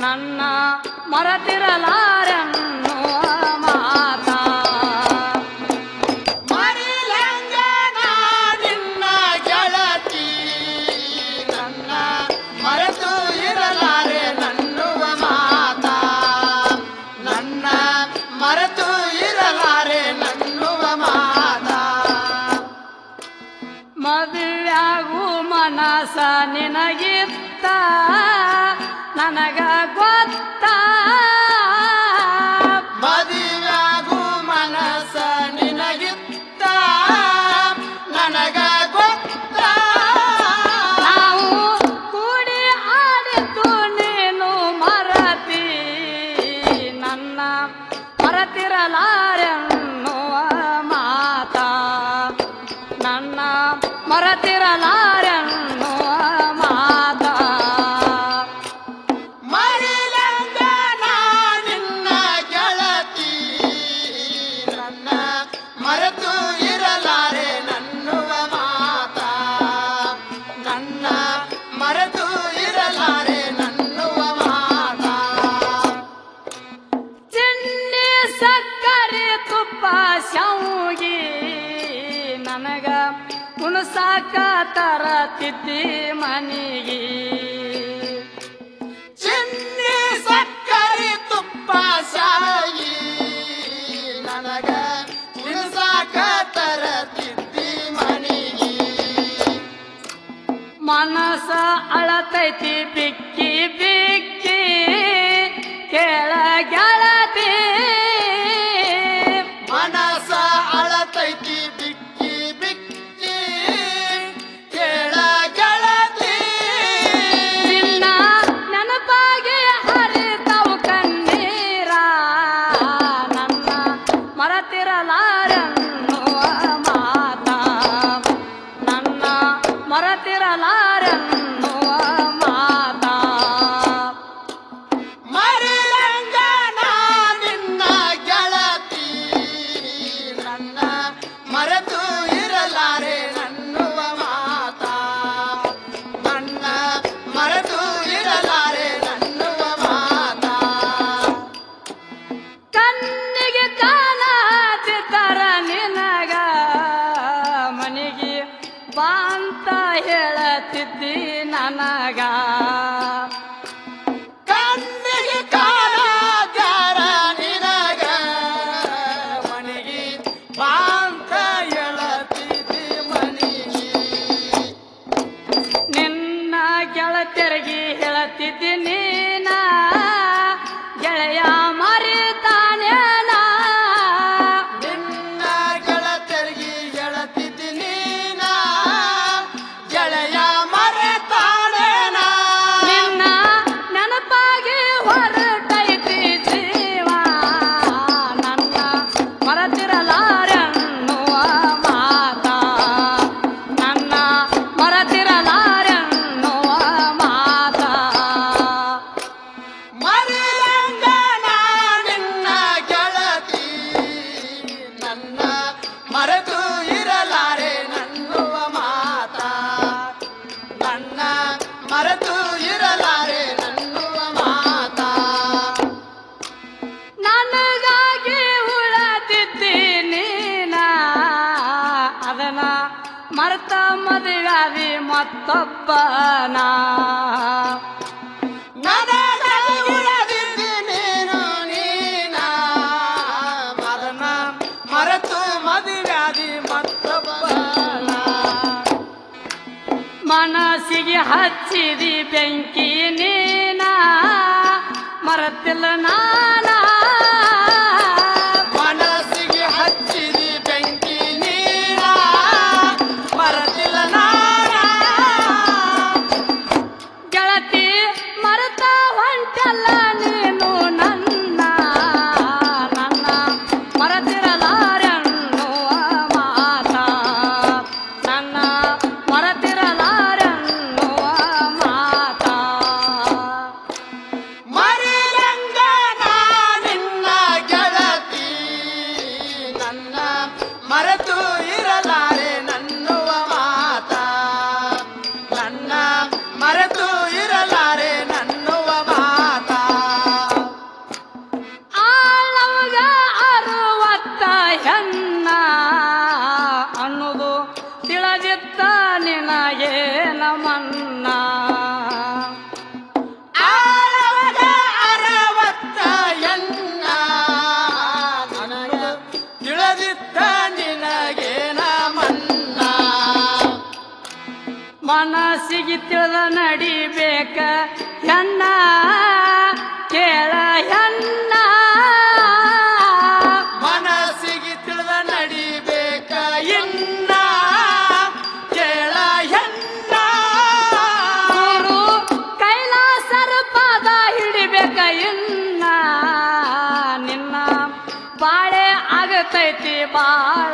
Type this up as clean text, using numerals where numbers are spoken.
ನನ್ನ ಮರೆತಿರಲಾರೆನ್ನುವ ಮಾತ ಮರಿಲಂಗ ನಿನ್ನ ಗೆಳತಿ ನನ್ನ ಮರೆತು ಇರಲಾರೆ ನನ್ನುವ ಮಾತ ನನ್ನ ಮರೆತು ಇರಲಾರೆ ನನ್ನುವ ಮಾತ ಮದುವೆಯಾಗು ಮನಸ ನಿನಗಿತ್ತ ನನಗ ಗೊತ್ತ ಮದುವೆಯಾಗು ಮನಸ ನಿನಗಿತ್ತ ನನಗ ಗೊತ್ತ ನಾವು ಕೂಡಿ ಆಡಿತು ನೀನು ಮರತಿ ನನ್ನ ಮರೆತಿರಲಾರೆನ್ನುವ ಮಾತ ನನ್ನ ಮರೆತಿರಲಾರೆನ್ನುವ ಮಾತ ಮರಿಲಂಗ ನಿನ್ನ ಗೆಳತಿ ನನ್ನ ಮರೆತು ಇರಲಾರೆ ನನ್ನುವ ಮಾತ ನನ್ನ ಮರೆತು ಇರಲಾರೆ ನನ್ನುವ ಮಾತ ಚಿನ್ನಿ ಸಕ್ಕರೆ ತುಪ್ಪ ಶಾವಿಗೆ ನನಗ ಉಣಸಾಕ ತರತಿದ್ದಿ ಮನಿಗೆ ಚಿನ್ನಿ ಸಕ್ಕರೆ ತುಪ್ಪ ಶಾಯಿ ನನಗ ತಿನ್ಸಾಕ ತರತಿದ್ದಿ ಮನಿಗೆ ಮನಸ ಅಳತೈತಿ ಬಿಕ್ಕಿ ಬಿಕ್ಕಿ ಕೇಳ ಗೆಳತಿ ಮನಸ ಅಳತೈತಿ ಬಿಕ್ಕಿ ಬಿಕ್ಕಿ ಕೇಳ ಗೆಳತಿ ನಿನ್ನ ನೆನಪಾಗಿ ಹರಿತವು ಕಣ್ಣೀರ ನನ್ನ ಮರೆತಿರಲಾರೆನ್ನುವ ಮಾತ ನನ್ನ ಮರೆತಿರಲಾರೆನ್ನುವ ಮಾತ ಮರಿಲಂಗ ನಿನ್ನ ಗೆಳತಿ ನನ್ನ ಮರೆತು ಇರಲಾರೆ ನನ್ನುವ ಮಾತ ನನ್ನ ಮರೆತು ಇರಲಾರೆ ನನ್ನುವ ಮಾತ ಕಣ್ಣಿಗೆ ಕಾಣತಿದ್ದರ ನಿನಗ ಮನಿಗೆ ಬಾ ಅಂತ ಹೇಳತಿದ್ದಿ ನನಗ ಕಣ್ಣಿಗೆ ಕಾಣಾದ್ಯಾರ ನಿನಗ ಮನಿಗೆ ಬಾಂತ ಹೇಳತಿದ್ದಿ ಮನಿಗೆ ನಿನ್ನ ಗೆಳತಿಯರಿಗೆ ಹೇಳತಿದ್ದಿ ನೀನ ಗೆಳೆಯ ಮರಿತಾನೇನ ನಿನ್ನ ಗೆಳತಿಯರಿಗೆ ಹೇಳತಿದ್ದಿ ನೀನ ಗೆಳೆಯ ಮರೆತಾಳೇನ ನಿನ್ನ ನೆನಪಾಗಿ ಹೊರಟೈತಿ ಜೀವ ನನ್ನ ಮರೆತಿರಲಾರೆನ್ನುವ ಮಾತ ನನ್ನ ಮರೆತಿರಲಾರೆನ್ನುವ ಮಾತ ಮರಿಲಂಗ ನಿನ್ನ ಗೆಳತಿ ನನ್ನ ಮರೆತು ಇರಲಾರೆ ನನ್ನುವ ಮಾತ ನನ್ನ ಮರೆತು ಇರಲಾರೆ ನನ್ನುವ ಮಾತ ನನಗಾಗಿ ಉಳದಿದ್ದಿ ನೀನ ಅದನ್ನ ಮರ್ತ ಮದುವ್ಯಾದಿ ಮತ್ತೊಬ್ಬನ ನನಗಾಗಿ ಉಳಿದಿದ್ದಿ ನೀನು ನೀನ ಅದನ್ನ ಮರೆತು ಮದುವ್ಯಾದಿ ಮತ್ತೊಬ್ಬನ ಮನಸ್ಸಿಗೆ ಹಚ್ಚಿದಿ ಬೆಂಕಿ ನೀನ ಮರೆತಿಲ್ಲ ನಾನ ಮನಸ್ಸಿಗೆ ಹಚ್ಚಿದಿ ಬೆಂಕಿ ನೀರ ಮರತಿಲ್ಲ ನಾರ ಗೆಳತಿ ಮರೆತ ಹೊಂಟಲ್ಲ ನೀನು ನನ್ನ ನನ್ನ ಮರೆತಿರಲಾರೆನ್ನುವ ಮಾತ ನನ್ನ ಮರೆತಿರಲಾರೆನ್ನುವ ಮಾತ ಮರಿಲಂಗ ಮನಸ್ಸಿಗೆ ತಿಳಿದ ನಡಿಬೇಕ ಹೆಣ್ಣ ಕೇಳ ಹೆಣ್ಣ ಮನಸ್ಸಿಗೆ ತಿಳಿದ ನಡಿಬೇಕ ಇನ್ನ ಕೇಳ ಹೆಣ್ಣ ಗುರು ಕೈಲಾಸರ ಪಾದ ಹಿಡಿಬೇಕ ಇನ್ನ ನಿನ್ನ ಬಾಳೆ ಆಗತೈತಿ ಬಾಳ